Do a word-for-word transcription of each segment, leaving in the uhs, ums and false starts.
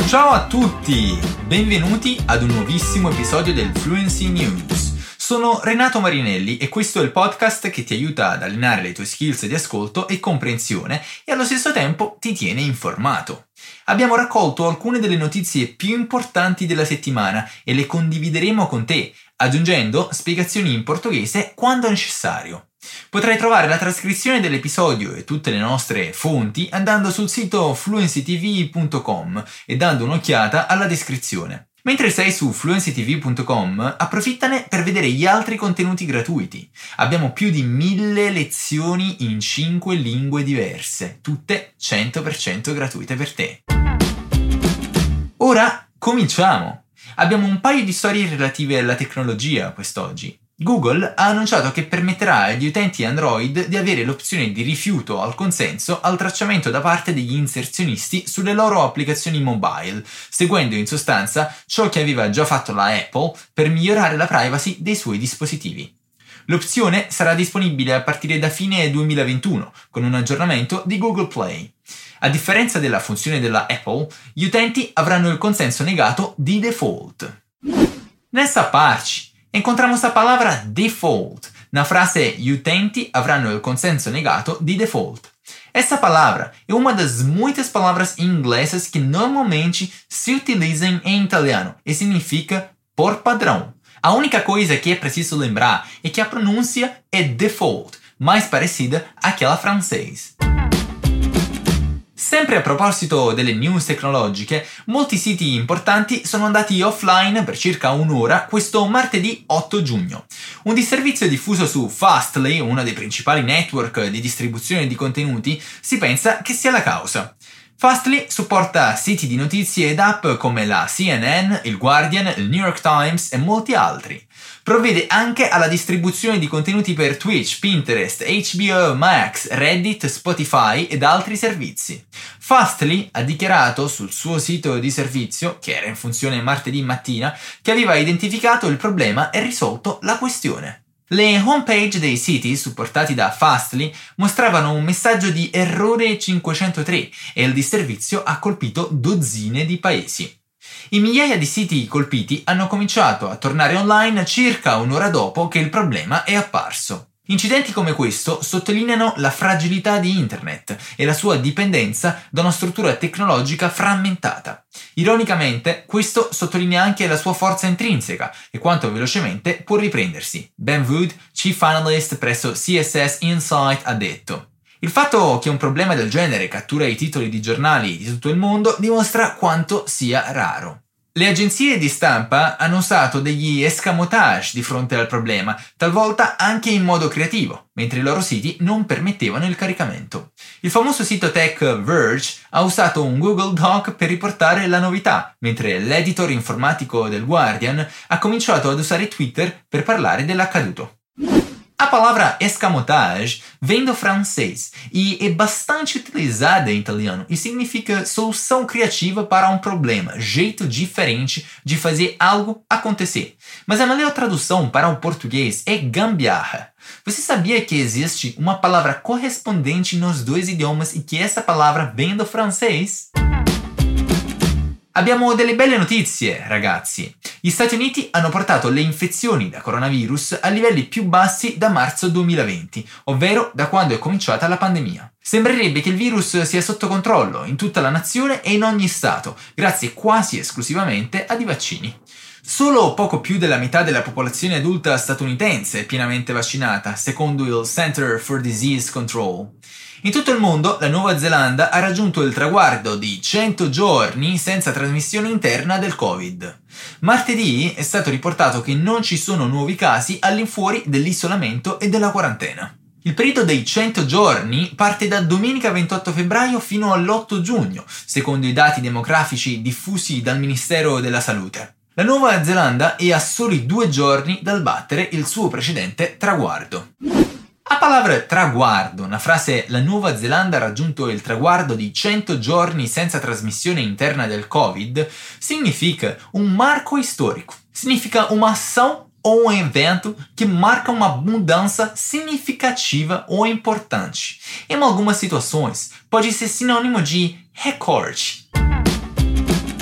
Ciao a tutti! Benvenuti ad un nuovissimo episodio del Fluency News. Sono Renato Marinelli e questo è il podcast che ti aiuta ad allenare le tue skills di ascolto e comprensione e allo stesso tempo ti tiene informato. Abbiamo raccolto alcune delle notizie più importanti della settimana e le condivideremo con te, aggiungendo spiegazioni in portoghese quando necessario. Potrai trovare la trascrizione dell'episodio e tutte le nostre fonti andando sul sito fluency t v punto com e dando un'occhiata alla descrizione. Mentre sei su fluency t v punto com, approfittane per vedere gli altri contenuti gratuiti. Abbiamo più di mille lezioni in cinque lingue diverse, tutte cento per cento gratuite per te. Ora cominciamo! Abbiamo un paio di storie relative alla tecnologia quest'oggi. Google ha annunciato che permetterà agli utenti Android di avere l'opzione di rifiuto al consenso al tracciamento da parte degli inserzionisti sulle loro applicazioni mobile, seguendo in sostanza ciò che aveva già fatto la Apple per migliorare la privacy dei suoi dispositivi. L'opzione sarà disponibile a partire da fine duemilaventuno, con un aggiornamento di Google Play. A differenza della funzione della Apple, gli utenti avranno il consenso negato di default. Nessa parte, encontramos a palavra default. Na frase, gli utenti avranno il consenso negato di default. Essa palavra é uma das muitas palavras inglesas que normalmente se utilizam em italiano e significa por padrão. A única coisa que é preciso lembrar é que a pronúncia é default, mais parecida àquela francese. Sempre a proposito delle news tecnologiche, molti siti importanti sono andati offline per circa un'ora questo martedì otto giugno. Un disservizio diffuso su Fastly, uno dei principali network di distribuzione di contenuti, si pensa che sia la causa. Fastly supporta siti di notizie ed app come la C N N, il Guardian, il New York Times e molti altri. Provvede anche alla distribuzione di contenuti per Twitch, Pinterest, H B O Max, Reddit, Spotify ed altri servizi. Fastly ha dichiarato sul suo sito di servizio, che era in funzione martedì mattina, che aveva identificato il problema e risolto la questione. Le homepage dei siti supportati da Fastly mostravano un messaggio di errore cinquecentotre e il disservizio ha colpito dozzine di paesi. I migliaia di siti colpiti hanno cominciato a tornare online circa un'ora dopo che il problema è apparso. Incidenti come questo sottolineano la fragilità di Internet e la sua dipendenza da una struttura tecnologica frammentata. Ironicamente, questo sottolinea anche la sua forza intrinseca e quanto velocemente può riprendersi. Ben Wood, Chief Analyst presso C S S Insight, ha detto: il fatto che un problema del genere cattura i titoli di giornali di tutto il mondo dimostra quanto sia raro. Le agenzie di stampa hanno usato degli escamotage di fronte al problema, talvolta anche in modo creativo, mentre i loro siti non permettevano il caricamento. Il famoso sito tech Verge ha usato un Google Doc per riportare la novità, mentre l'editor informatico del Guardian ha cominciato ad usare Twitter per parlare dell'accaduto. A palavra escamotage vem do francês e é bastante utilizada em italiano e significa solução criativa para um problema, jeito diferente de fazer algo acontecer. Mas a melhor tradução para o português é gambiarra. Você sabia que existe uma palavra correspondente nos dois idiomas e que essa palavra vem do francês? Abbiamo delle belle notizie, ragazzi. Gli Stati Uniti hanno portato le infezioni da coronavirus a livelli più bassi da marzo duemilaventi, ovvero da quando è cominciata la pandemia. Sembrerebbe che il virus sia sotto controllo in tutta la nazione e in ogni stato, grazie quasi esclusivamente ai vaccini. Solo poco più della metà della popolazione adulta statunitense è pienamente vaccinata, secondo il Center for Disease Control. In tutto il mondo, la Nuova Zelanda ha raggiunto il traguardo di cento giorni senza trasmissione interna del Covid. Martedì è stato riportato che non ci sono nuovi casi all'infuori dell'isolamento e della quarantena. Il periodo dei cento giorni parte da domenica ventotto febbraio fino all'otto giugno, secondo i dati demografici diffusi dal Ministero della Salute. La Nuova Zelanda è a soli due giorni dal battere il suo precedente traguardo. A palavra traguardo, na frase la Nuova Zelanda ha raggiunto il traguardo di cento giorni senza trasmissione interna del Covid, significa um marco histórico. Significa uma ação ou um evento que marca uma mudança significativa ou importante. Em algumas situações, pode ser sinônimo de recorde.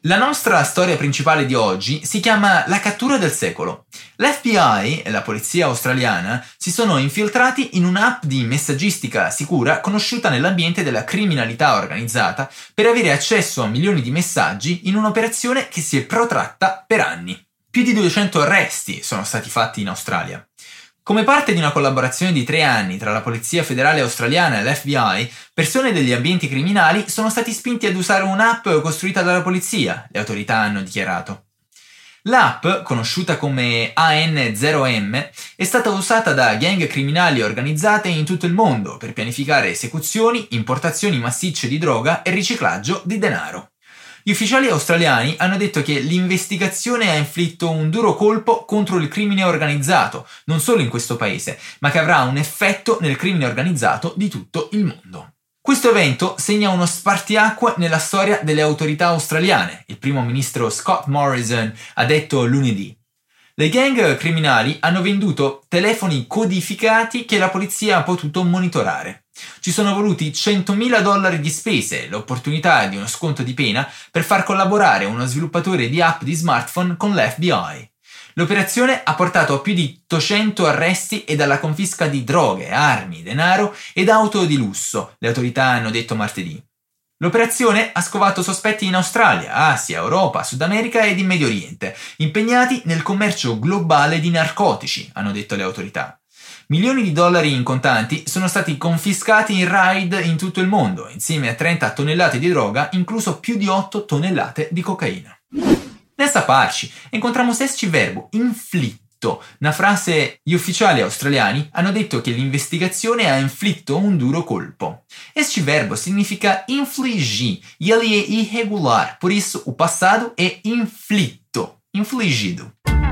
La nostra storia principale di oggi si chiama La cattura del secolo. L'F B I e la polizia australiana si sono infiltrati in un'app di messaggistica sicura conosciuta nell'ambiente della criminalità organizzata per avere accesso a milioni di messaggi in un'operazione che si è protratta per anni. Più di duecento arresti sono stati fatti in Australia. Come parte di una collaborazione di tre anni tra la Polizia Federale Australiana e l'F B I, persone degli ambienti criminali sono stati spinti ad usare un'app costruita dalla polizia, le autorità hanno dichiarato. L'app, conosciuta come A N zero M, è stata usata da gang criminali organizzate in tutto il mondo per pianificare esecuzioni, importazioni massicce di droga e riciclaggio di denaro. Gli ufficiali australiani hanno detto che l'investigazione ha inflitto un duro colpo contro il crimine organizzato, non solo in questo paese, ma che avrà un effetto nel crimine organizzato di tutto il mondo. Questo evento segna uno spartiacque nella storia delle autorità australiane, il primo ministro Scott Morrison ha detto lunedì. Le gang criminali hanno venduto telefoni codificati che la polizia ha potuto monitorare. Ci sono voluti centomila dollari di spese e l'opportunità di uno sconto di pena per far collaborare uno sviluppatore di app di smartphone con l'F B I. L'operazione ha portato a più di ottocento arresti e alla confisca di droghe, armi, denaro ed auto di lusso, le autorità hanno detto martedì. L'operazione ha scovato sospetti in Australia, Asia, Europa, Sud America ed in Medio Oriente, impegnati nel commercio globale di narcotici, hanno detto le autorità. Milioni di dollari in contanti sono stati confiscati in raid in tutto il mondo, insieme a trenta tonnellate di droga, incluso più di otto tonnellate di cocaina. Nessa parte incontriamo este verbo, inflitto. Na frase, gli ufficiali australiani hanno detto che l'investigazione ha inflitto un duro colpo. Este verbo significa infligir e ele é irregular, por isso o passado è inflitto, infligido.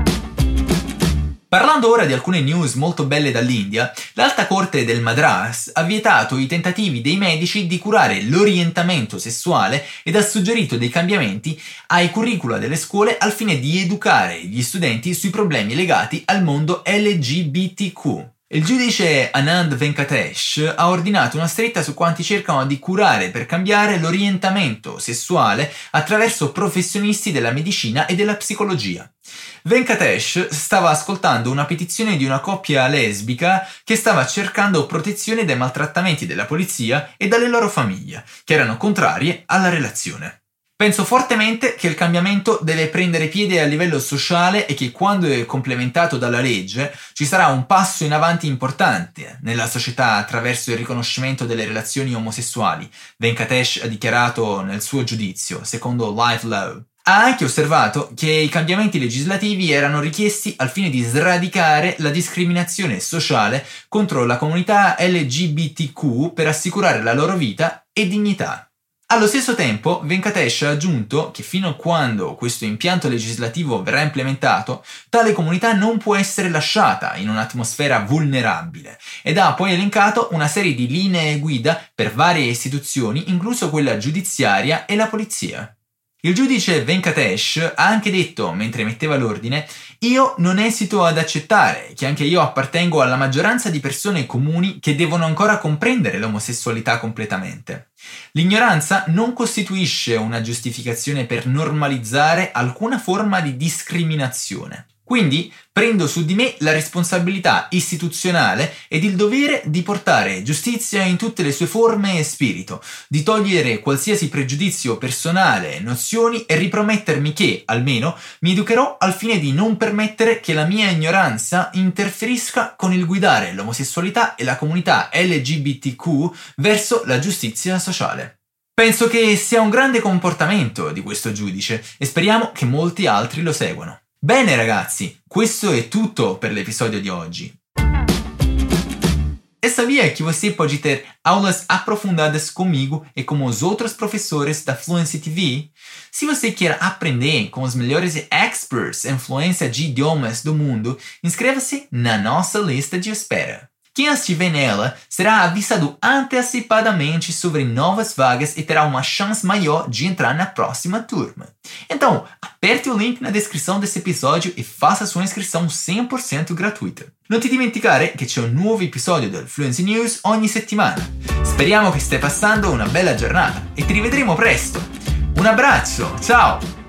Parlando ora di alcune news molto belle dall'India, l'Alta Corte del Madras ha vietato i tentativi dei medici di curare l'orientamento sessuale ed ha suggerito dei cambiamenti ai curricula delle scuole al fine di educare gli studenti sui problemi legati al mondo L G B T Q. Il giudice Anand Venkatesh ha ordinato una stretta su quanti cercano di curare per cambiare l'orientamento sessuale attraverso professionisti della medicina e della psicologia. Venkatesh stava ascoltando una petizione di una coppia lesbica che stava cercando protezione dai maltrattamenti della polizia e dalle loro famiglie, che erano contrarie alla relazione. Penso fortemente che il cambiamento deve prendere piede a livello sociale e che quando è complementato dalla legge ci sarà un passo in avanti importante nella società attraverso il riconoscimento delle relazioni omosessuali, Venkatesh ha dichiarato nel suo giudizio, secondo Live Law. Ha anche osservato che i cambiamenti legislativi erano richiesti al fine di sradicare la discriminazione sociale contro la comunità L G B T Q per assicurare la loro vita e dignità. Allo stesso tempo, Venkatesh ha aggiunto che fino a quando questo impianto legislativo verrà implementato, tale comunità non può essere lasciata in un'atmosfera vulnerabile ed ha poi elencato una serie di linee guida per varie istituzioni, incluso quella giudiziaria e la polizia. Il giudice Venkatesh ha anche detto, mentre metteva l'ordine, «Io non esito ad accettare che anche io appartengo alla maggioranza di persone comuni che devono ancora comprendere l'omosessualità completamente. L'ignoranza non costituisce una giustificazione per normalizzare alcuna forma di discriminazione. Quindi prendo su di me la responsabilità istituzionale ed il dovere di portare giustizia in tutte le sue forme e spirito, di togliere qualsiasi pregiudizio personale, nozioni e ripromettermi che, almeno, mi educherò al fine di non permettere che la mia ignoranza interferisca con il guidare l'omosessualità e la comunità L G B T Q verso la giustizia sociale». Penso che sia un grande comportamento di questo giudice e speriamo che molti altri lo seguano. Bene ragazzi, questo é tutto per l'episódio de hoje. E sabia que você pode ter aulas aprofundadas comigo e com os outros professores da Fluency T V? Se você quer aprender com os melhores experts em fluência de idiomas do mundo, inscreva-se na nossa lista de espera. Quem estiver nela será avisado antecipadamente sobre novas vagas e terá uma chance maior de entrar na próxima turma. Então, aperte o link na descrição desse episódio e faça sua inscrição cem por cento gratuita. Non ti dimenticare che c'è un nuovo episodio del Fluency News ogni settimana. Speriamo che stai passando una bella giornata e ti rivedremo presto. Un abbraccio, ciao!